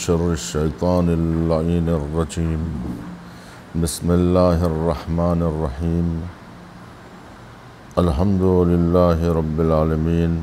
شر الشيطان اللعين الرجيم. بسم الله الرحمن الرحيم. الحمد لله رب العالمين.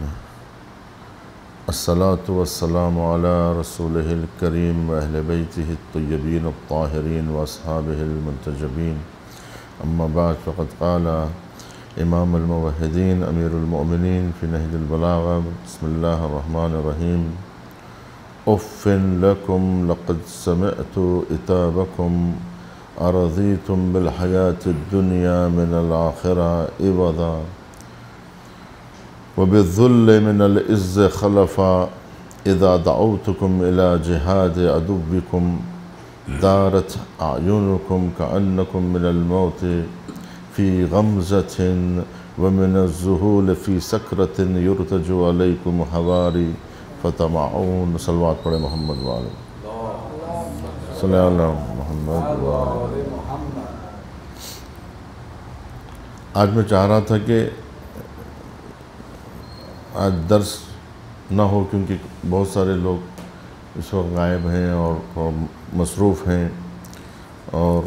الصلاة والسلام على رسوله الكريم وأهل بيته الطيبين الطاهرين وأصحابه المنتجبين. أما بعد، فقد قال إمام الموحدين أمير المؤمنين في نهج البلاغة: بسم الله الرحمن الرحيم. أف لكم لقد سمعت إتابكم أرضيتم بالحياة الدنيا من الآخرة عوضا وبالذل من العز خلفا إذا دعوتكم إلى جهاد عدوكم دارت أعينكم كأنكم من الموت في غمزة ومن الذهول في سكرة يرتج عليكم حواري فتمعون. صلوات پڑھے محمد والے صلی اللہ علیہ محمد والے. آج میں چاہ رہا تھا کہ آج درس نہ ہو، کیونکہ بہت سارے لوگ اس وقت غائب ہیں اور مصروف ہیں، اور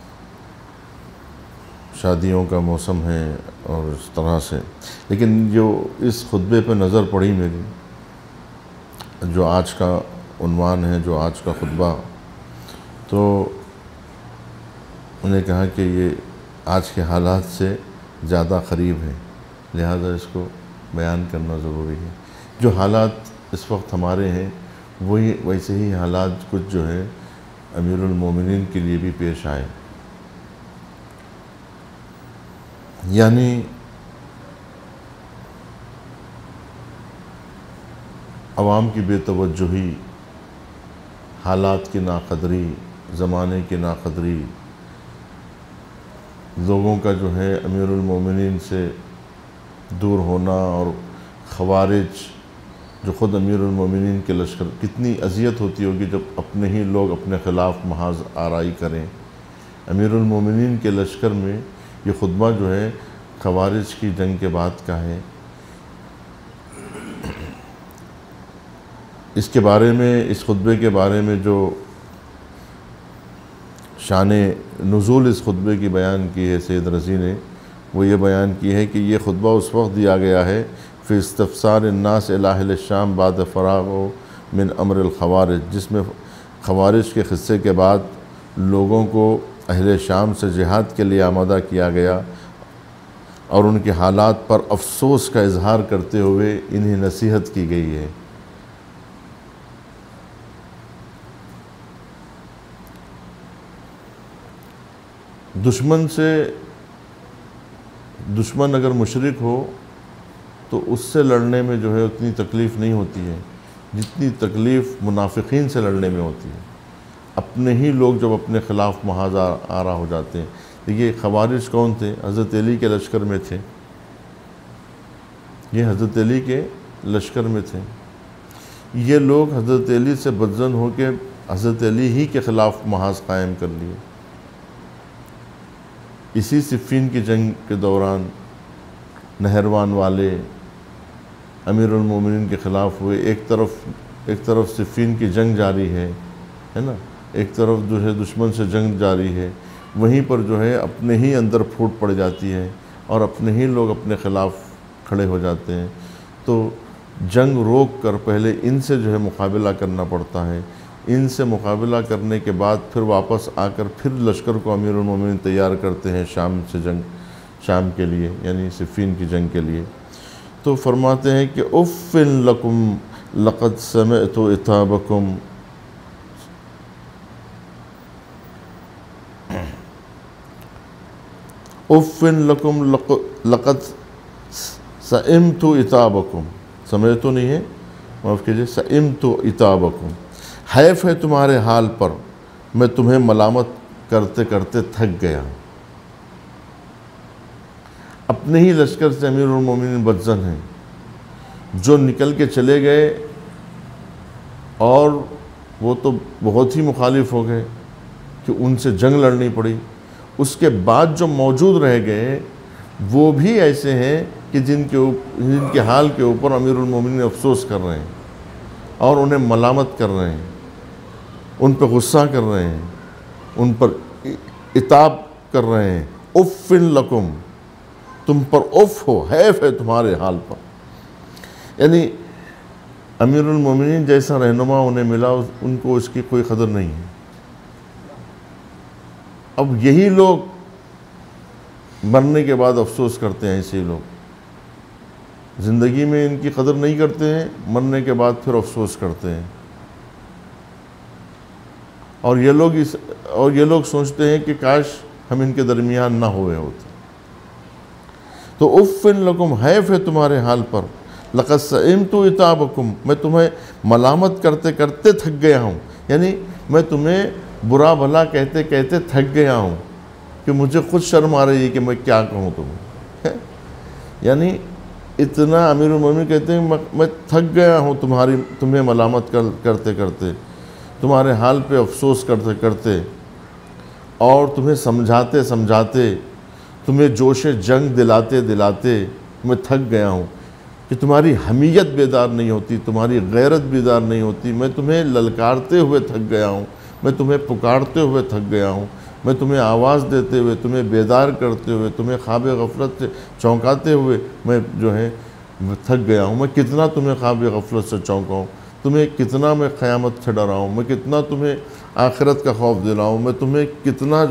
شادیوں کا موسم ہے اور اس طرح سے. لیکن جو اس خطبے پہ نظر پڑی میری، جو آج کا عنوان ہے، جو آج کا خطبہ، تو انہیں کہا کہ یہ آج کے حالات سے زیادہ قریب ہے، لہذا اس کو بیان کرنا ضروری ہے. جو حالات اس وقت ہمارے ہیں وہی ویسے ہی حالات کچھ جو ہے امیر المومنین کے لیے بھی پیش آئے. یعنی عوام کی بے توجہی، حالات کی ناقدری، زمانے کی ناقدری، لوگوں کا جو ہے امیر المومنین سے دور ہونا، اور خوارج جو خود امیر المومنین کے لشکر، کتنی اذیت ہوتی ہوگی جب اپنے ہی لوگ اپنے خلاف محاذ آرائی کریں. امیر المومنین کے لشکر میں یہ خطبہ جو ہے خوارج کی جنگ کے بعد کا ہے. اس کے بارے میں، اس خطبے کے بارے میں جو شان نزول اس خطبے کی بیان کی ہے سید رضی نے، وہ یہ بیان کی ہے کہ یہ خطبہ اس وقت دیا گیا ہے فی استفسار الناس الی اہل الشام بعد فراغ من امر الخوارج، جس میں خوارج کے قصے کے بعد لوگوں کو اہل شام سے جہاد کے لیے آمادہ کیا گیا، اور ان کے حالات پر افسوس کا اظہار کرتے ہوئے انہیں نصیحت کی گئی ہے. دشمن اگر مشرک ہو تو اس سے لڑنے میں جو ہے اتنی تکلیف نہیں ہوتی ہے جتنی تکلیف منافقین سے لڑنے میں ہوتی ہے. اپنے ہی لوگ جب اپنے خلاف محاذ آرا ہو جاتے ہیں. دیکھیے خوارج کون تھے؟ حضرت علی کے لشکر میں تھے. یہ حضرت علی کے لشکر میں تھے. یہ لوگ حضرت علی سے بدظن ہو کے حضرت علی ہی کے خلاف محاذ قائم کر لیے. اسی صفین کی جنگ کے دوران نہروان والے امیر المومنین کے خلاف ہوئے. ایک طرف صفین کی جنگ جاری ہے نا، ایک طرف جو ہے دشمن سے جنگ جاری ہے. وہیں پر جو ہے اپنے ہی اندر پھوٹ پڑ جاتی ہے اور اپنے ہی لوگ اپنے خلاف کھڑے ہو جاتے ہیں. تو جنگ روک کر پہلے ان سے جو ہے مقابلہ کرنا پڑتا ہے. ان سے مقابلہ کرنے کے بعد پھر واپس آ کر پھر لشکر کو امیر المومنین تیار کرتے ہیں شام کے لیے، یعنی صفین کی جنگ کے لیے. تو فرماتے ہیں کہ اف لکم لقد سمعت عتابکم، اف لکم لقد سئمت عتابکم، سمعت نہیں ہے، معاف کیجئے، سئمت عتابکم، حیف ہے تمہارے حال پر، میں تمہیں ملامت کرتے کرتے تھک گیا. اپنے ہی لشکر سے امیر المومنین بدظن ہیں، جو نکل کے چلے گئے اور وہ تو بہت ہی مخالف ہو گئے کہ ان سے جنگ لڑنی پڑی. اس کے بعد جو موجود رہ گئے وہ بھی ایسے ہیں کہ جن کے حال کے اوپر امیر المومنین افسوس کر رہے ہیں اور انہیں ملامت کر رہے ہیں. ان پہ غصہ کر رہے ہیں، ان پر عتاب کر رہے ہیں، اف لکم، تم پر اف ہو، حیف ہے تمہارے حال پر۔ یعنی امیر المومنین جیسا رہنما انہیں ملا، ان کو اس کی کوئی قدر نہیں ہے۔ اب یہی لوگ مرنے کے بعد افسوس کرتے ہیں، ایسے لوگ زندگی میں ان کی قدر نہیں کرتے ہیں، مرنے کے بعد پھر افسوس کرتے ہیں۔ اور یہ لوگ سوچتے ہیں کہ کاش ہم ان کے درمیان نہ ہوئے ہوتے۔ تو اف لکم، حیف ہے تمہارے حال پر، لقد سئمت عتابکم، میں تمہیں ملامت کرتے کرتے تھک گیا ہوں، یعنی میں تمہیں برا بھلا کہتے کہتے تھک گیا ہوں کہ مجھے خود شرم آ رہی ہے کہ میں کیا کہوں تمہیں۔ یعنی اتنا امیر المومنین کہتے ہیں میں تھک گیا ہوں تمہیں ملامت کرتے کرتے، تمہارے حال پہ افسوس کرتے کرتے، اور تمہیں سمجھاتے سمجھاتے، تمہیں جوش جنگ دلاتے دلاتے میں تھک گیا ہوں کہ تمہاری حمیت بیدار نہیں ہوتی، تمہاری غیرت بیدار نہیں ہوتی۔ میں تمہیں للکارتے ہوئے تھک گیا ہوں، میں تمہیں پکارتے ہوئے تھک گیا ہوں، میں تمہیں آواز دیتے ہوئے، تمہیں بیدار کرتے ہوئے، تمہیں خواب غفلت سے چونکاتے ہوئے میں تھک گیا ہوں۔ میں کتنا تمہیں خواب غفلت سے چونکاؤں، تمہیں کتنا میں قیامت سے ڈراؤں، میں کتنا تمہیں آخرت کا خوف دلاؤں، میں تمہیں کتنا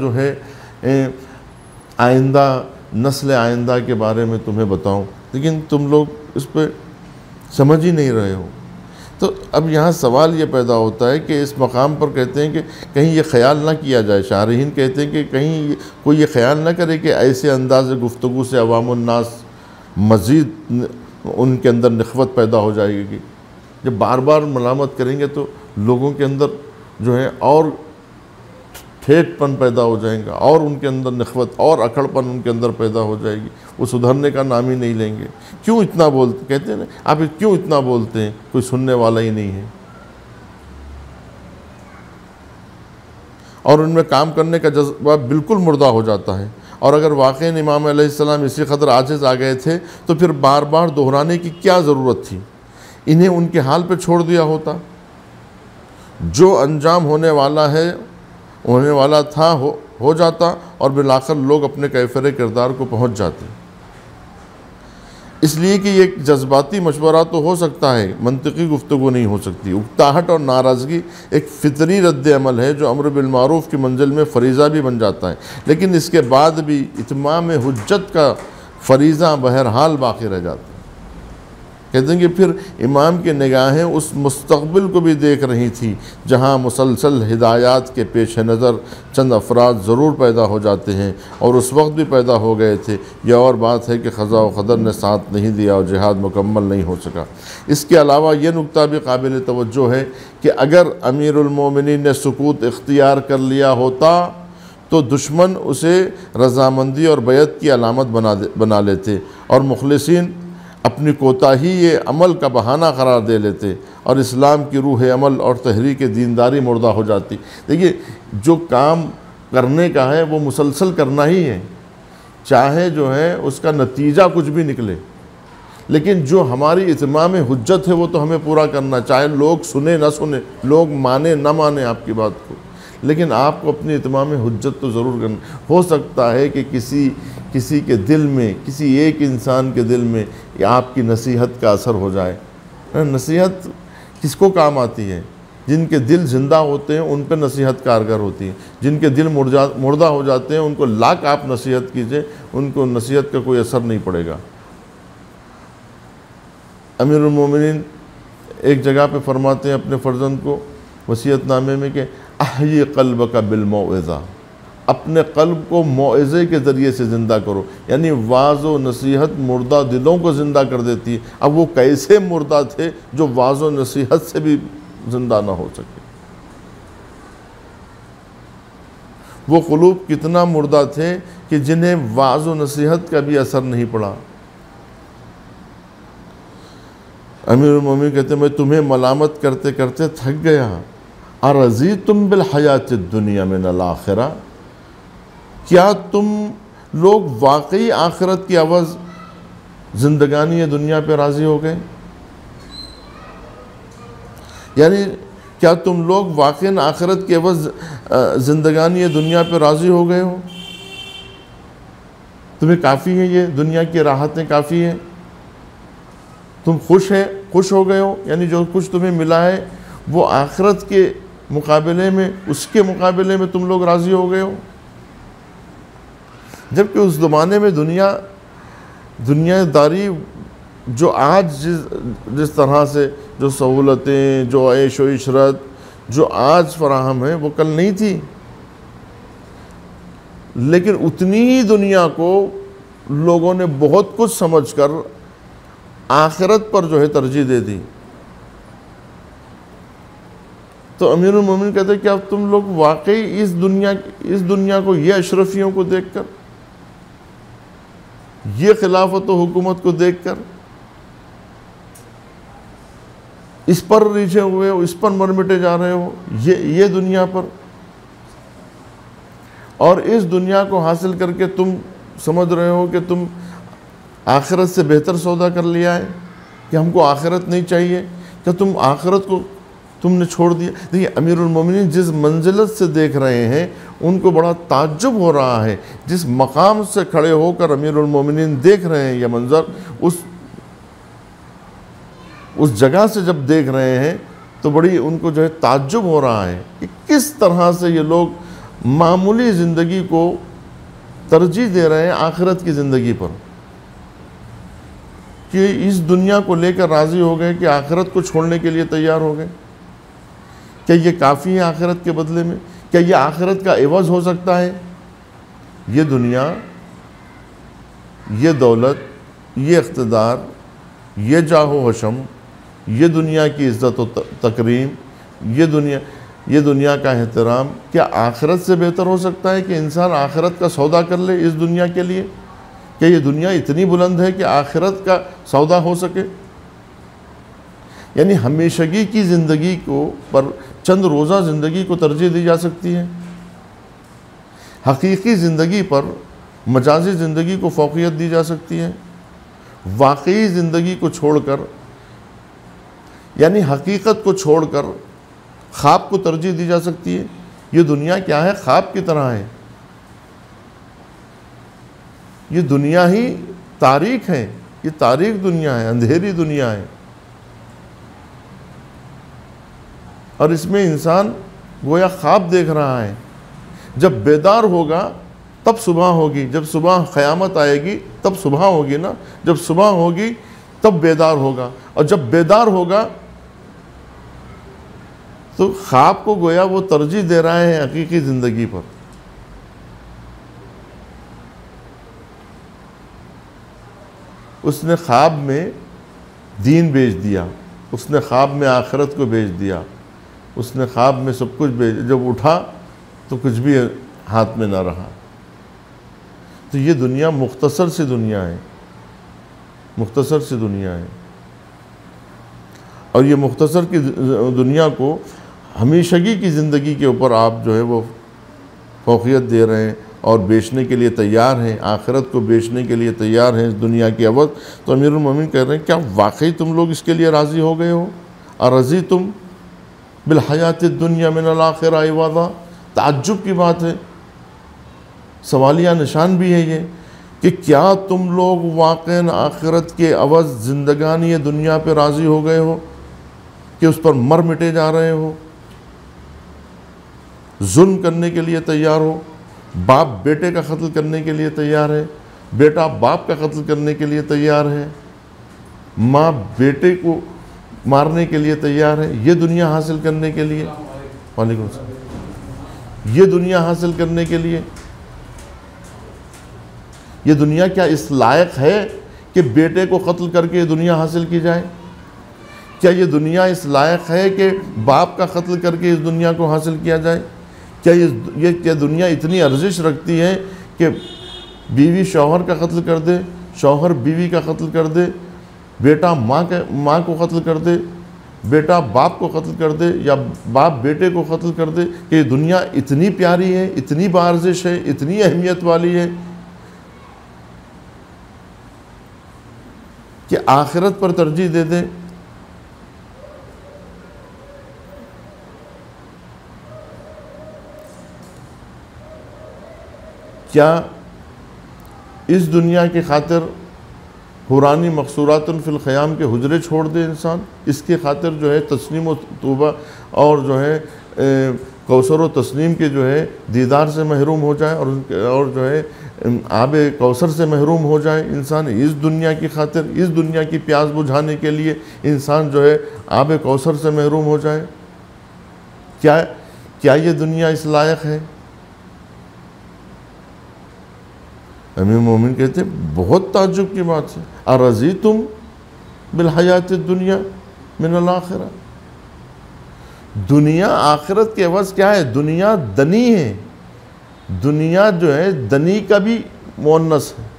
آئندہ نسل آئندہ کے بارے میں تمہیں بتاؤں، لیکن تم لوگ اس پہ سمجھ ہی نہیں رہے ہو۔ تو اب یہاں سوال یہ پیدا ہوتا ہے کہ اس مقام پر کہتے ہیں کہ کہیں یہ خیال نہ کیا جائے، شارحین کہتے ہیں کہ کہیں کوئی یہ خیال نہ کرے کہ ایسے انداز گفتگو سے عوام الناس مزید ان کے اندر نخوت پیدا ہو جائے گی۔ جب بار بار ملامت کریں گے تو لوگوں کے اندر اور ٹھیٹ پن پیدا ہو جائیں گا، اور ان کے اندر نخوت اور اکڑ پن ان کے اندر پیدا ہو جائے گی، وہ سدھرنے کا نام ہی نہیں لیں گے۔ کیوں اتنا بولتے، کہتے ہیں نا آپ کیوں اتنا بولتے ہیں، کوئی سننے والا ہی نہیں ہے، اور ان میں کام کرنے کا جذبہ بالکل مردہ ہو جاتا ہے۔ اور اگر واقعی امام علیہ السلام اسی قدر عاجز آ گئے تھے تو پھر بار بار دہرانے کی کیا ضرورت تھی؟ انہیں ان کے حال پہ چھوڑ دیا ہوتا۔ جو انجام ہونے والا تھا ہو جاتا، اور بالآخر لوگ اپنے کیفر کردار کو پہنچ جاتے۔ اس لیے کہ یہ جذباتی مشورہ تو ہو سکتا ہے، منطقی گفتگو نہیں ہو سکتی۔ اکتاہٹ اور ناراضگی ایک فطری رد عمل ہے جو امر بالمعروف کی منزل میں فریضہ بھی بن جاتا ہے، لیکن اس کے بعد بھی اتمام حجت کا فریضہ بہرحال باقی رہ جاتا ہے۔ کہتے ہیں کہ پھر امام کی نگاہیں اس مستقبل کو بھی دیکھ رہی تھی جہاں مسلسل ہدایات کے پیش نظر چند افراد ضرور پیدا ہو جاتے ہیں، اور اس وقت بھی پیدا ہو گئے تھے۔ یہ اور بات ہے کہ قضاء و قدر نے ساتھ نہیں دیا اور جہاد مکمل نہیں ہو سکا۔ اس کے علاوہ یہ نکتہ بھی قابل توجہ ہے کہ اگر امیر المومنین نے سکوت اختیار کر لیا ہوتا تو دشمن اسے رضامندی اور بیعت کی علامت بنا لیتے، اور مخلصین اپنی کوتاہی عمل کا بہانہ قرار دے لیتے، اور اسلام کی روح عمل اور تحریک دینداری مردہ ہو جاتی۔ دیکھیے، جو کام کرنے کا ہے وہ مسلسل کرنا ہی ہے، چاہے اس کا نتیجہ کچھ بھی نکلے، لیکن جو ہماری اتمام حجت ہے وہ تو ہمیں پورا کرنا، چاہے لوگ سنیں نہ سنیں، لوگ مانیں نہ مانیں آپ کی بات کو، لیکن آپ کو اپنی اتمام حجت تو ضرور کرنا۔ ہو سکتا ہے کہ کسی کے دل میں، کسی ایک انسان کے دل میں آپ کی نصیحت کا اثر ہو جائے۔ نصیحت کس کو کام آتی ہے؟ جن کے دل زندہ ہوتے ہیں ان پہ نصیحت کارگر ہوتی ہے، جن کے دل مردہ ہو جاتے ہیں ان کو لاکھ آپ نصیحت کیجئے، ان کو نصیحت کا کوئی اثر نہیں پڑے گا۔ امیر المومنین ایک جگہ پہ فرماتے ہیں اپنے فرزند کو وصیت نامے میں کہ احیی قلبک بالموعظہ، اپنے قلب کو موعظے کے ذریعے سے زندہ کرو، یعنی واعظ و نصیحت مردہ دلوں کو زندہ کر دیتی ہے۔ اب وہ کیسے مردہ تھے جو واعظ و نصیحت سے بھی زندہ نہ ہو سکے؟ وہ قلوب کتنا مردہ تھے کہ جنہیں واعظ و نصیحت کا بھی اثر نہیں پڑا۔ امیر المومنین کہتے ہیں میں تمہیں ملامت کرتے کرتے تھک گیا۔ ارضیتم بالحیات الدنیا من الآخرہ، کیا تم لوگ واقعی آخرت کی عوض زندگانی دنیا پہ راضی ہو گئے؟ یعنی کیا تم لوگ واقعاً آخرت کے عوض زندگانی دنیا پہ راضی ہو گئے ہو؟ تمہیں کافی ہے، یہ دنیا کی راحتیں کافی ہیں؟ تم خوش ہو گئے ہو؟ یعنی جو کچھ تمہیں ملا ہے وہ آخرت کے مقابلے میں، اس کے مقابلے میں تم لوگ راضی ہو گئے ہو؟ جبکہ اس زمانے میں دنیا داری جو آج جس طرح سے جو سہولتیں، جو عیش و عشرت جو آج فراہم ہیں وہ کل نہیں تھی، لیکن اتنی ہی دنیا کو لوگوں نے بہت کچھ سمجھ کر آخرت پر جو ہے ترجیح دے دی۔ تو امیر المومنین کہتے ہیں کہ اب تم لوگ واقعی اس دنیا کو، یہ اشرفیوں کو دیکھ کر، یہ خلافت و حکومت کو دیکھ کر اس پر ریچھے ہوئے ہو، اس پر مرمٹے جا رہے ہو، یہ دنیا پر، اور اس دنیا کو حاصل کر کے تم سمجھ رہے ہو کہ تم آخرت سے بہتر سودا کر لیا ہے، کہ ہم کو آخرت نہیں چاہیے، کہ تم آخرت کو تم نے چھوڑ دیا۔ دیکھیے امیر المومنین جس منزلت سے دیکھ رہے ہیں ان کو بڑا تعجب ہو رہا ہے، جس مقام سے کھڑے ہو کر امیر المومنین دیکھ رہے ہیں یہ منظر، اس جگہ سے جب دیکھ رہے ہیں تو بڑی ان کو جو ہے تعجب ہو رہا ہے کہ کس طرح سے یہ لوگ معمولی زندگی کو ترجیح دے رہے ہیں آخرت کی زندگی پر، کہ اس دنیا کو لے کر راضی ہو گئے کہ آخرت کو چھوڑنے کے لیے تیار ہو گئے۔ کیا یہ کافی ہے آخرت کے بدلے میں؟ کیا یہ آخرت کا عوض ہو سکتا ہے؟ یہ دنیا، یہ دولت، یہ اقتدار، یہ جاہ و حشم، یہ دنیا کی عزت و تکریم، یہ دنیا کا احترام، کیا آخرت سے بہتر ہو سکتا ہے کہ انسان آخرت کا سودا کر لے اس دنیا کے لیے؟ کیا یہ دنیا اتنی بلند ہے کہ آخرت کا سودا ہو سکے؟ یعنی ہمیشگی کی زندگی کو پر چند روزہ زندگی کو ترجیح دی جا سکتی ہے، حقیقی زندگی پر مجازی زندگی کو فوقیت دی جا سکتی ہے، واقعی زندگی کو چھوڑ کر، یعنی حقیقت کو چھوڑ کر خواب کو ترجیح دی جا سکتی ہے۔ یہ دنیا کیا ہے؟ خواب کی طرح ہے، یہ دنیا ہی تاریک ہے، یہ تاریک دنیا ہے، اندھیری دنیا ہے، اور اس میں انسان گویا خواب دیکھ رہا ہے۔ جب بیدار ہوگا تب صبح ہوگی، جب صبح قیامت آئے گی تب صبح ہوگی نا، جب صبح ہوگی تب بیدار ہوگا، اور جب بیدار ہوگا تو خواب کو گویا وہ ترجیح دے رہا ہے حقیقی زندگی پر۔ اس نے خواب میں دین بیچ دیا، اس نے خواب میں آخرت کو بیچ دیا، اس نے خواب میں سب کچھ جب اٹھا تو کچھ بھی ہاتھ میں نہ رہا۔ تو یہ دنیا مختصر سی دنیا ہے، مختصر سی دنیا ہے، اور یہ مختصر کی دنیا کو ہمیشگی کی زندگی کے اوپر آپ جو ہے وہ فوقیت دے رہے ہیں اور بیچنے کے لیے تیار ہیں، آخرت کو بیچنے کے لیے تیار ہیں اس دنیا کے عوض۔ تو امیر المومنین کہہ رہے ہیں کیا واقعی تم لوگ اس کے لیے راضی ہو گئے ہو؟ ارضیتم بالحیات الدنیا من الآخرہ عوضا؟ تعجب کی بات ہے، سوالیہ نشان بھی ہے یہ، کہ کیا تم لوگ واقعاً آخرت کے عوض زندگانی دنیا پہ راضی ہو گئے ہو کہ اس پر مر مٹے جا رہے ہو، ظلم کرنے کے لیے تیار ہو، باپ بیٹے کا قتل کرنے کے لیے تیار ہے، بیٹا باپ کا قتل کرنے کے لیے تیار ہے، ماں بیٹے کو مارنے کے لیے تیار ہے، یہ دنیا حاصل کرنے کے لیے، وعلیکم السلام، یہ دنیا حاصل کرنے کے لیے، یہ دنیا کیا اس لائق ہے کہ بیٹے کو قتل کر کے یہ دنیا حاصل کی جائے؟ کیا یہ دنیا اس لائق ہے کہ باپ کا قتل کر کے اس دنیا کو حاصل کیا جائے؟ کیا دنیا اتنی ارزش رکھتی ہے کہ بیوی شوہر کا قتل کر دے، شوہر بیوی کا قتل کر دے، بیٹا ماں کو قتل کر دے، بیٹا باپ کو قتل کر دے، یا باپ بیٹے کو قتل کر دے؟ کہ یہ دنیا اتنی پیاری ہے، اتنی بارزش ہے، اتنی اہمیت والی ہے کہ آخرت پر ترجیح دے دے؟ کیا اس دنیا کی خاطر حورانی مقصورات فی الخیام کے حجرے چھوڑ دے انسان؟ اس کی خاطر جو ہے تسنیم و توبہ اور جو ہے کوثر و تسنیم کے جو ہے دیدار سے محروم ہو جائے اور جو ہے آب کوثر سے محروم ہو جائے انسان؟ اس دنیا کی خاطر، اس دنیا کی پیاس بجھانے کے لیے انسان جو ہے آب کوثر سے محروم ہو جائے؟ کیا یہ دنیا اس لائق ہے؟ امیر مومن کہتے ہیں بہت تعجب کی بات ہے، ارضیتم بالحیات الدنیا من الآخرہ؟ دنیا آخرت کے عوض کیا ہے؟ دنیا دنی ہے، دنیا جو ہے دنی کا بھی مؤنث ہے۔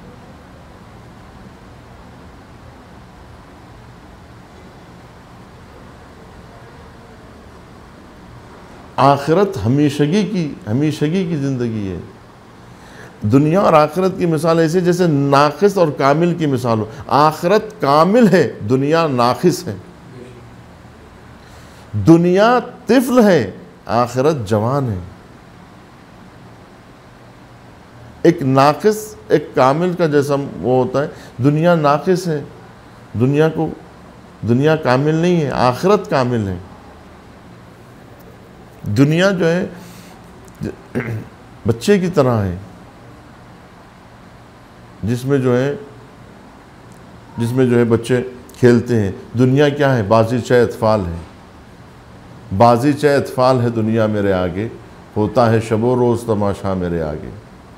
آخرت ہمیشگی کی زندگی ہے۔ دنیا اور آخرت کی مثال ایسی جیسے ناقص اور کامل کی مثال ہو۔ آخرت کامل ہے، دنیا ناقص ہے۔ دنیا طفل ہے، آخرت جوان ہے۔ ایک ناقص ایک کامل کا جیسا وہ ہوتا ہے، دنیا ناقص ہے، دنیا کامل نہیں ہے، آخرت کامل ہے۔ دنیا جو ہے بچے کی طرح ہے، جس میں جو ہے بچے کھیلتے ہیں۔ دنیا کیا ہے؟ بازیچہ اطفال ہے، بازیچہ اطفال ہے دنیا میرے آگے، ہوتا ہے شب و روز تماشا میرے آگے۔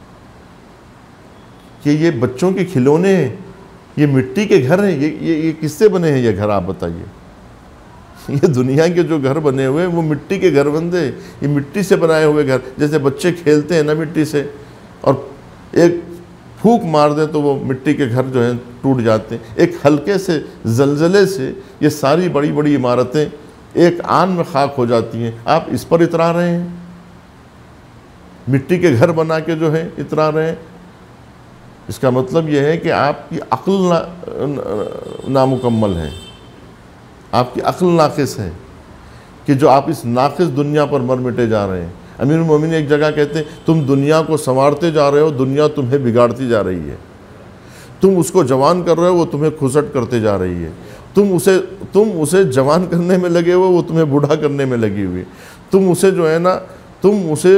کہ یہ بچوں کے کھلونے ہیں، یہ مٹی کے گھر ہیں، یہ کس سے بنے ہیں یہ گھر؟ آپ بتائیے۔ یہ دنیا کے جو گھر بنے ہوئے وہ مٹی کے گھر بندے، یہ مٹی سے بنائے ہوئے گھر، جیسے بچے کھیلتے ہیں نا مٹی سے، اور ایک پھونک مار دیں تو وہ مٹی کے گھر جو ہیں ٹوٹ جاتے ہیں۔ ایک ہلکے سے زلزلے سے یہ ساری بڑی بڑی عمارتیں ایک آن میں خاک ہو جاتی ہیں۔ آپ اس پر اترا رہے ہیں، مٹی کے گھر بنا کے جو ہے اترا رہے ہیں۔ اس کا مطلب یہ ہے کہ آپ کی عقل نامکمل ہے، آپ کی عقل ناقص ہے، کہ جو آپ اس ناقص دنیا پر مر مٹے جا رہے ہیں۔ امیر المومنین ایک جگہ کہتے ہیں تم دنیا کو سنوارتے جا رہے ہو، دنیا تمہیں بگاڑتی جا رہی ہے۔ تم اس کو جوان کر رہے ہو، وہ تمہیں کھسٹ کرتے جا رہی ہے۔ تم اسے جوان کرنے میں لگے ہو، وہ تمہیں بوڑھا کرنے میں لگی ہوئی۔ تم اسے جو ہے نا، تم اسے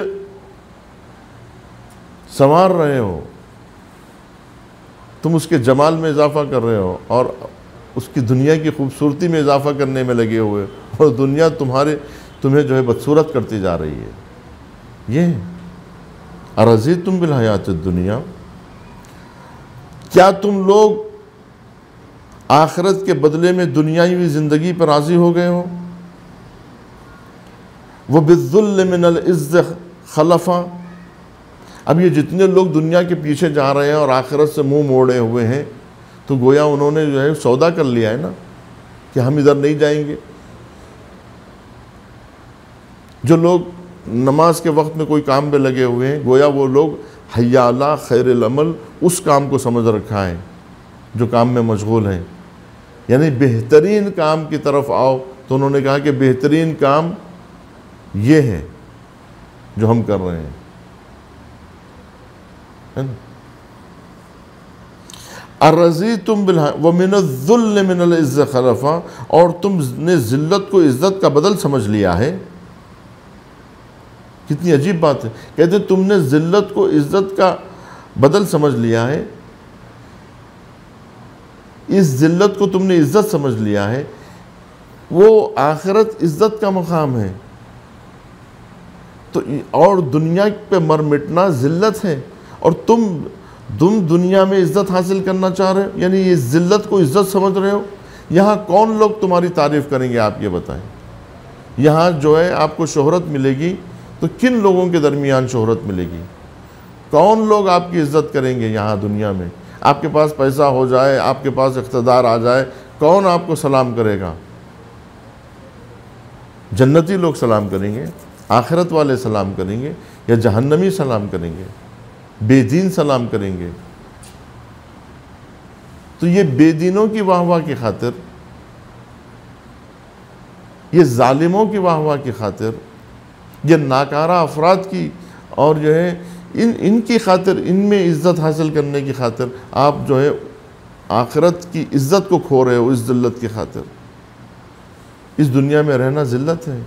سنوار رہے ہو، تم اس کے جمال میں اضافہ کر رہے ہو اور اس کی دنیا کی خوبصورتی میں اضافہ کرنے میں لگے ہوئے، اور دنیا تمہیں جو ہے بدصورت کرتی جا رہی ہے۔ یہ ارضیتم بالحیات الدنیا، کیا تم لوگ آخرت کے بدلے میں دنیاوی زندگی پر راضی ہو گئے ہو؟ وَبِالذُّلِّ مِنَ الْعِزِّ خَلَفًا، اب یہ جتنے لوگ دنیا کے پیچھے جا رہے ہیں اور آخرت سے منہ موڑے ہوئے ہیں، تو گویا انہوں نے جو ہے سودا کر لیا ہے نا کہ ہم ادھر نہیں جائیں گے۔ جو لوگ نماز کے وقت میں کوئی کام پہ لگے ہوئے ہیں، گویا وہ لوگ حی علی خیر العمل اس کام کو سمجھ رکھا ہے جو کام میں مشغول ہیں، یعنی بہترین کام کی طرف آؤ، تو انہوں نے کہا کہ بہترین کام یہ ہے جو ہم کر رہے ہیں، ارضیتم ومن الذل من العز خلفا، اور تم نے ذلت کو عزت کا بدل سمجھ لیا ہے۔ کتنی عجیب بات ہے، کہتے ہیں تم نے ذلت کو عزت کا بدل سمجھ لیا ہے، اس ذلت کو تم نے عزت سمجھ لیا ہے۔ وہ آخرت عزت کا مقام ہے، تو اور دنیا پہ مر مٹنا ذلت ہے، اور تم دنیا میں عزت حاصل کرنا چاہ رہے ہو، یعنی یہ ذلت کو عزت سمجھ رہے ہو۔ یہاں کون لوگ تمہاری تعریف کریں گے؟ آپ یہ بتائیں۔ یہاں جو ہے آپ کو شہرت ملے گی تو کن لوگوں کے درمیان شہرت ملے گی؟ کون لوگ آپ کی عزت کریں گے یہاں دنیا میں؟ آپ کے پاس پیسہ ہو جائے، آپ کے پاس اقتدار آ جائے، کون آپ کو سلام کرے گا؟ جنتی لوگ سلام کریں گے، آخرت والے سلام کریں گے، یا جہنمی سلام کریں گے، بے دین سلام کریں گے؟ تو یہ بے دینوں کی واہ واہ کی خاطر، یہ ظالموں کی واہ واہ کی خاطر، یہ ناکارہ افراد کی اور جو ہے ان کی خاطر، ان میں عزت حاصل کرنے کی خاطر آپ جو ہے آخرت کی عزت کو کھو رہے ہو اس ذلت کی خاطر۔ اس دنیا میں رہنا ذلت ہے۔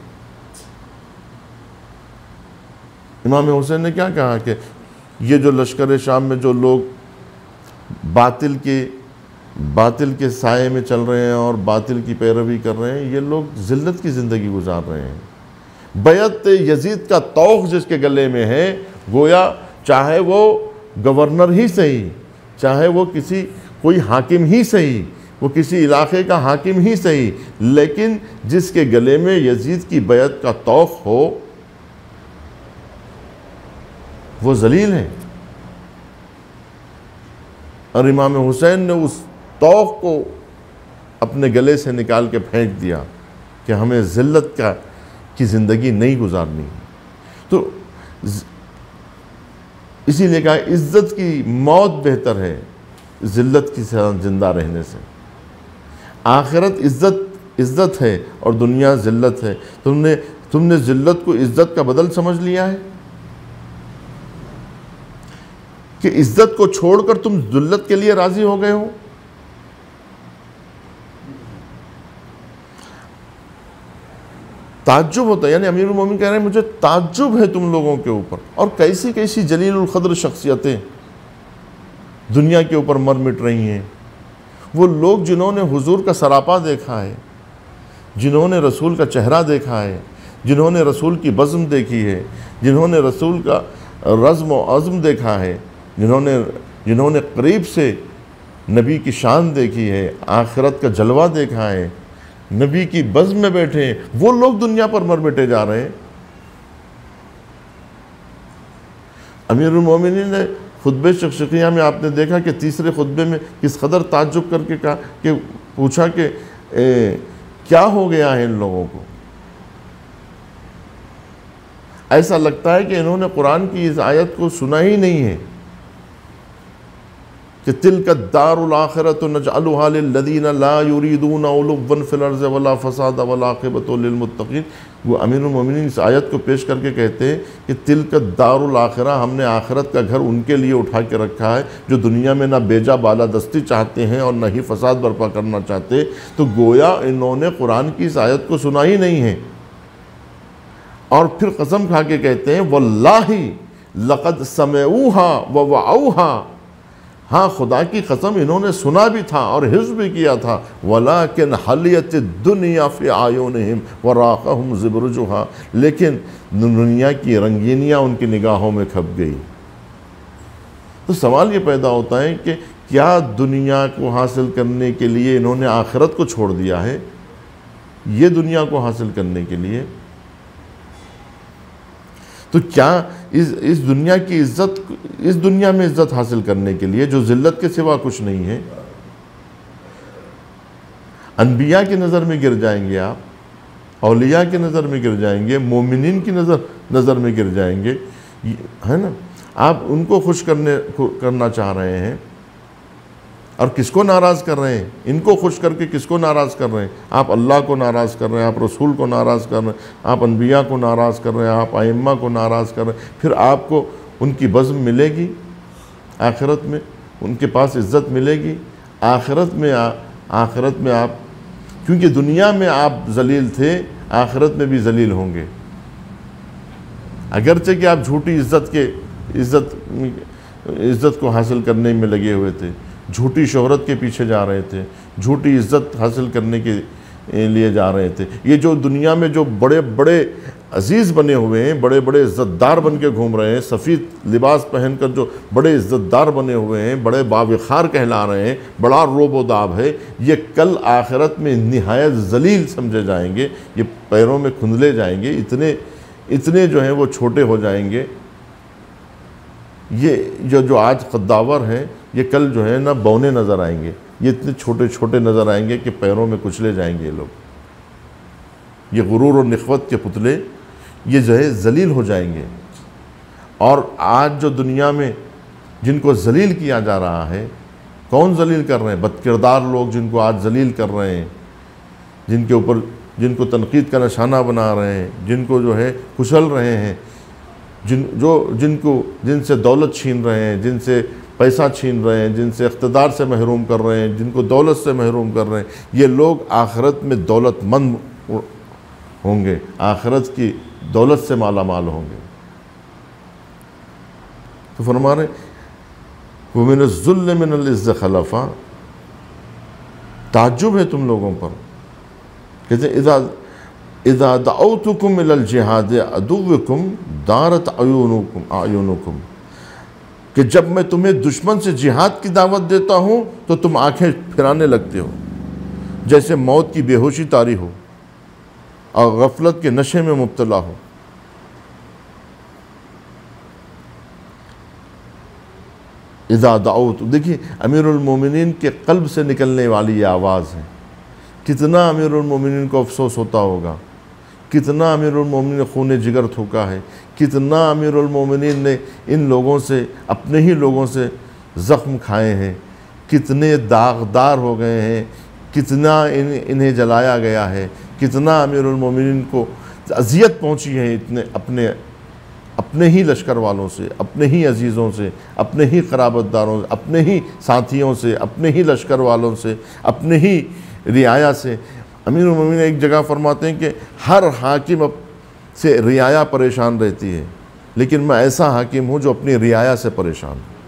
امام حسین نے کیا کہا کہ یہ جو لشکر شام میں جو لوگ باطل کے سائے میں چل رہے ہیں اور باطل کی پیروی کر رہے ہیں، یہ لوگ ذلت کی زندگی گزار رہے ہیں۔ بیعت یزید کا طوق جس کے گلے میں ہے، گویا چاہے وہ گورنر ہی صحیح، چاہے وہ کوئی حاکم ہی صحیح، وہ کسی علاقے کا حاکم ہی صحیح، لیکن جس کے گلے میں یزید کی بیعت کا طوق ہو وہ ذلیل ہے۔ اور امام حسین نے اس طوق کو اپنے گلے سے نکال کے پھینک دیا کہ ہمیں ذلت کی زندگی نہیں گزارنی۔ تو اسی لیے کہا عزت کی موت بہتر ہے ذلت کی زندہ رہنے سے۔ آخرت عزت ہے اور دنیا ذلت ہے۔ تم نے ذلت کو عزت کا بدل سمجھ لیا ہے کہ عزت کو چھوڑ کر تم ذلت کے لیے راضی ہو گئے ہو۔ تعجب ہوتا ہے، یعنی امیر المومنین کہہ رہے ہیں مجھے تعجب ہے تم لوگوں کے اوپر، اور کیسی کیسی جلیل القدر شخصیتیں دنیا کے اوپر مر مٹ رہی ہیں۔ وہ لوگ جنہوں نے حضور کا سراپا دیکھا ہے، جنہوں نے رسول کا چہرہ دیکھا ہے، جنہوں نے رسول کی بزم دیکھی ہے، جنہوں نے رسول کا رزم و عزم دیکھا ہے، جنہوں نے قریب سے نبی کی شان دیکھی ہے، آخرت کا جلوہ دیکھا ہے، نبی کی بزم میں بیٹھے ہیں، وہ لوگ دنیا پر مر مٹے جا رہے ہیں۔ امیر المومنین نے خطبہ شقشقیہ میں آپ نے دیکھا کہ تیسرے خطبے میں کس قدر تعجب کر کے کہا کہ پوچھا کہ کیا ہو گیا ہے ان لوگوں کو؟ ایسا لگتا ہے کہ انہوں نے قرآن کی اس آیت کو سنا ہی نہیں ہے کہ تِلْكَ الدَّارُ الْآخِرَةُ نَجْعَلُهَا لِلَّذِينَ لَا يُرِيدُونَ عُلُوًّا فِي الْأَرْضِ وَلَا فَسَادًا وَالْعَاقِبَةُ لِلْمُتَّقِينَ۔ وہ امیر المومنین اس آیت کو پیش کر کے کہتے ہیں کہ تِلْكَ الدَّارُ الْآخِرَةُ، ہم نے آخرت کا گھر ان کے لیے اٹھا کے رکھا ہے جو دنیا میں نہ بیجا بالادستی چاہتے ہیں اور نہ ہی فساد برپا کرنا چاہتے۔ تو گویا انہوں نے قرآن کی اس آیت کو سنا ہی نہیں ہے، اور پھر قسم کھا کے کہتے ہیں وَاللَّهِ لَقَدْ سَمِعُوهَا وَوَعَوْهَا، ہاں خدا کی قسم انہوں نے سنا بھی تھا اور حفظ بھی کیا تھا، وَلَكِنْ حَلِيَتِ الدُّنْيَا فِي أَعْيُنِهِمْ وَرَاقَهُمْ زِبْرُجُهَا، لیکن دنیا کی رنگینیاں ان کی نگاہوں میں کھپ گئی۔ تو سوال یہ پیدا ہوتا ہے کہ کیا دنیا کو حاصل کرنے کے لیے انہوں نے آخرت کو چھوڑ دیا ہے؟ یہ دنیا کو حاصل کرنے کے لیے تو کیا اس دنیا کی عزت، اس دنیا میں عزت حاصل کرنے کے لیے جو ذلت کے سوا کچھ نہیں ہے، انبیاء کی نظر میں گر جائیں گے آپ، اولیاء کی نظر میں گر جائیں گے، مومنین کی نظر میں گر جائیں گے، ہے نا؟ آپ ان کو خوش کرنا چاہ رہے ہیں، اور کس کو ناراض کر رہے ہیں؟ ان کو خوش کر کے کس کو ناراض کر رہے ہیں؟ آپ اللہ کو ناراض کر رہے ہیں، آپ رسول کو ناراض کر رہے ہیں، آپ انبیاء کو ناراض کر رہے ہیں، آپ ائمہ کو ناراض کر رہے ہیں۔ پھر آپ کو ان کی بزم ملے گی آخرت میں، ان کے پاس عزت ملے گی آخرت میں آپ، کیونکہ دنیا میں آپ ذلیل تھے، آخرت میں بھی ذلیل ہوں گے، اگرچہ کہ آپ جھوٹی عزت کو حاصل کرنے میں لگے ہوئے تھے، جھوٹی شہرت کے پیچھے جا رہے تھے، جھوٹی عزت حاصل کرنے کے لیے جا رہے تھے۔ یہ جو دنیا میں جو بڑے بڑے عزیز بنے ہوئے ہیں، بڑے بڑے عزت دار بن کے گھوم رہے ہیں، سفید لباس پہن کر جو بڑے عزت دار بنے ہوئے ہیں، بڑے باوقار کہلا رہے ہیں، بڑا روب و داب ہے، یہ کل آخرت میں نہایت ذلیل سمجھے جائیں گے، یہ پیروں میں کھندلے جائیں گے، اتنے جو ہیں وہ چھوٹے ہو جائیں گے۔ یہ جو آج قداور ہیں، یہ کل جو ہے نا بونے نظر آئیں گے، یہ اتنے چھوٹے چھوٹے نظر آئیں گے کہ پیروں میں کچلے جائیں گے یہ لوگ۔ یہ غرور اور نخوت کے پتلے یہ جو ہے ذلیل ہو جائیں گے۔ اور آج جو دنیا میں جن کو ذلیل کیا جا رہا ہے، کون ذلیل کر رہے ہیں؟ بد کردار لوگ جن کو آج ذلیل کر رہے ہیں، جن کو تنقید کا نشانہ بنا رہے ہیں، جن کو جو ہے کچل رہے ہیں، جن سے دولت چھین رہے ہیں، جن سے پیسہ چھین رہے ہیں، جن سے اقتدار سے محروم کر رہے ہیں، جن کو دولت سے محروم کر رہے ہیں، یہ لوگ آخرت میں دولت مند ہوں گے، آخرت کی دولت سے مالا مال ہوں گے۔ تو فرما رہے وَمِنَ الذُّلِّ مِنَ الْعِزِّ خَلَفًا، تعجب ہے تم لوگوں پر، کہتے ہیں اذا دعوتکم الی الجہاد عدوکم دارت اعینکم، کہ جب میں تمہیں دشمن سے جہاد کی دعوت دیتا ہوں تو تم آنکھیں پھرانے لگتے ہو، جیسے موت کی بے ہوشی طاری ہو اور غفلت کے نشے میں مبتلا ہو۔ اذا دعوت، دیکھیے امیر المومنین کے قلب سے نکلنے والی یہ آواز ہے۔ کتنا امیر المومنین کو افسوس ہوتا ہوگا، کتنا امیر المومنین نے خون جگر تھوکا ہے، کتنا امیر المومنین نے ان لوگوں سے، اپنے ہی لوگوں سے زخم کھائے ہیں، کتنے داغدار ہو گئے ہیں، کتنا انہیں جلایا گیا ہے، کتنا امیر المومنین کو اذیت پہنچی ہے، اپنے ہی لشکر والوں سے، اپنے ہی عزیزوں سے، اپنے ہی قرابت داروں سے، اپنے ہی ساتھیوں سے، اپنے ہی لشکر والوں سے، اپنے ہی رعایا سے۔ امیر المومنین ایک جگہ فرماتے ہیں کہ ہر حاکم سے رعایا پریشان رہتی ہے، لیکن میں ایسا حاکم ہوں جو اپنی رعایا سے پریشان ہوں۔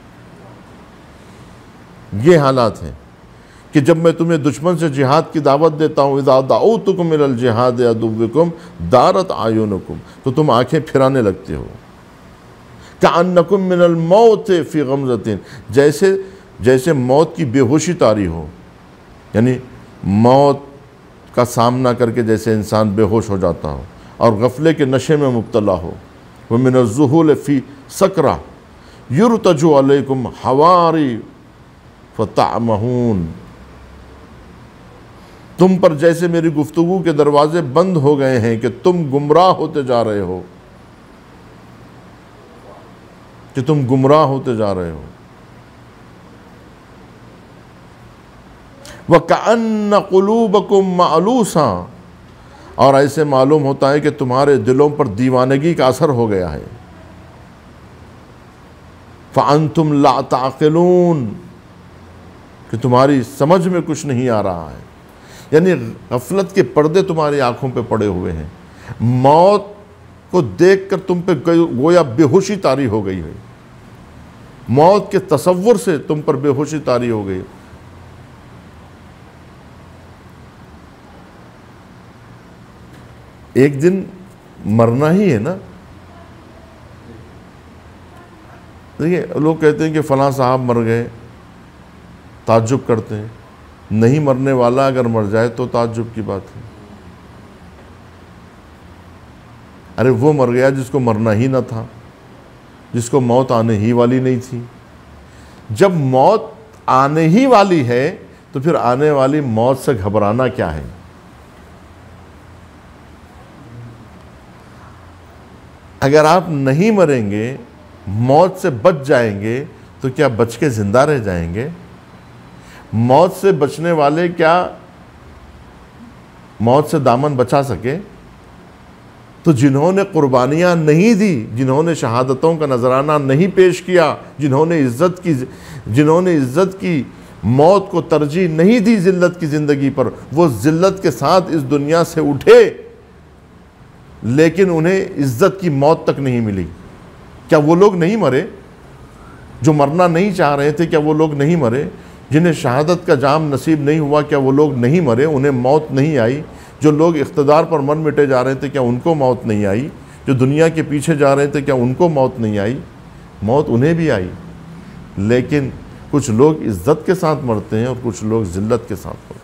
یہ حالات ہیں کہ جب میں تمہیں دشمن سے جہاد کی دعوت دیتا ہوں، اذا دعوتکم الی الجہاد عدوکم دارت اعینکم، تو تم آنکھیں پھرانے لگتے ہو، کأنکم من الموت فی غمزۃ، جیسے موت کی بے ہوشی طاری ہو، یعنی موت کا سامنا کر کے جیسے انسان بے ہوش ہو جاتا ہو اور غفلے کے نشے میں مبتلا ہو۔ ومن الذہول فی سکرہ یرتج علیکم حواری فتعمہون، تم پر جیسے میری گفتگو کے دروازے بند ہو گئے ہیں کہ تم گمراہ ہوتے جا رہے ہو، کہ تم گمراہ ہوتے جا رہے ہو۔ وَكَأَنَّ قُلُوبَكُمْ مَعْلُوسًا، اور ایسے معلوم ہوتا ہے کہ تمہارے دلوں پر دیوانگی کا اثر ہو گیا ہے۔ فَأَنْتُمْ لَا تَعْقِلُونَ، کہ تمہاری سمجھ میں کچھ نہیں آ رہا ہے، یعنی غفلت کے پردے تمہاری آنکھوں پہ پڑے ہوئے ہیں، موت کو دیکھ کر تم پہ گویا بے ہوشی طاری ہو گئی ہے، موت کے تصور سے تم پر بے ہوشی طاری ہو گئی۔ ایک دن مرنا ہی ہے نا۔ دیکھیے لوگ کہتے ہیں کہ فلاں صاحب مر گئے، تعجب کرتے ہیں، نہیں مرنے والا اگر مر جائے تو تعجب کی بات ہے۔ ارے وہ مر گیا جس کو مرنا ہی نہ تھا، جس کو موت آنے ہی والی نہیں تھی۔ جب موت آنے ہی والی ہے تو پھر آنے والی موت سے گھبرانا کیا ہے؟ اگر آپ نہیں مریں گے، موت سے بچ جائیں گے، تو کیا بچ کے زندہ رہ جائیں گے؟ موت سے بچنے والے کیا موت سے دامن بچا سکے؟ تو جنہوں نے قربانیاں نہیں دی، جنہوں نے شہادتوں کا نذرانہ نہیں پیش کیا، جنہوں نے عزت کی موت کو ترجیح نہیں دی ذلت کی زندگی پر، وہ ذلت کے ساتھ اس دنیا سے اٹھے لیکن انہیں عزت کی موت تک نہیں ملی۔ کیا وہ لوگ نہیں مرے؟ جو مرنا نہیں چاہ رہے تھے، کیا وہ لوگ نہیں مرے؟ جنہیں شہادت کا جام نصیب نہیں ہوا، کیا وہ لوگ نہیں مرے؟ انہیں موت نہیں آئی؟ جو لوگ اقتدار پر من مٹے جا رہے تھے، کیا ان کو موت نہیں آئی؟ جو دنیا کے پیچھے جا رہے تھے، کیا ان کو موت نہیں آئی؟ موت انہیں بھی آئی، لیکن کچھ لوگ عزت کے ساتھ مرتے ہیں اور کچھ لوگ ذلت کے ساتھ مرتے ہیں۔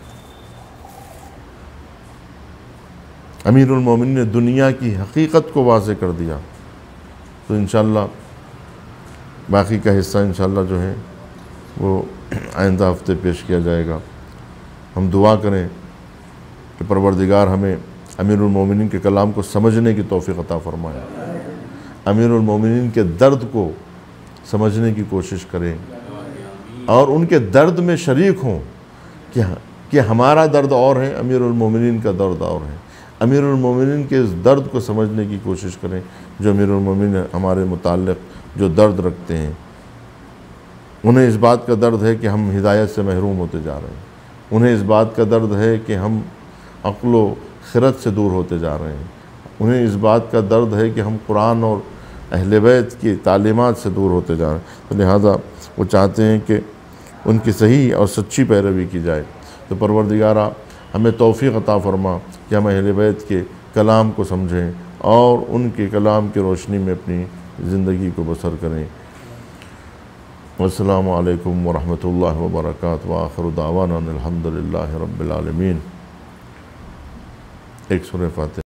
امیر المومنین نے دنیا کی حقیقت کو واضح کر دیا۔ تو انشاءاللہ باقی کا حصہ انشاءاللہ جو ہے وہ آئندہ ہفتے پیش کیا جائے گا۔ ہم دعا کریں کہ پروردگار ہمیں امیر المومنین کے کلام کو سمجھنے کی توفیق عطا فرمائے، امیر المومنین کے درد کو سمجھنے کی کوشش کریں اور ان کے درد میں شریک ہوں کہ ہمارا درد اور ہے، امیر المومنین کا درد اور ہے۔ امیر المومنین کے اس درد کو سمجھنے کی کوشش کریں جو امیر المومنین ہمارے متعلق جو درد رکھتے ہیں۔ انہیں اس بات کا درد ہے کہ ہم ہدایت سے محروم ہوتے جا رہے ہیں، انہیں اس بات کا درد ہے کہ ہم عقل و خرد سے دور ہوتے جا رہے ہیں، انہیں اس بات کا درد ہے کہ ہم قرآن اور اہل بیت کی تعلیمات سے دور ہوتے جا رہے ہیں، تو لہٰذا وہ چاہتے ہیں کہ ان کی صحیح اور سچی پیروی کی جائے۔ تو پروردگارہ ہمیں توفیق عطا فرما کہ ہم اہل بیت کے کلام کو سمجھیں اور ان کے کلام کی روشنی میں اپنی زندگی کو بسر کریں۔ والسلام علیکم ورحمۃ اللہ وبرکاتہ، وآخر دعوانا الحمد للہ رب العالمین۔ ایک سورہ فاتحہ۔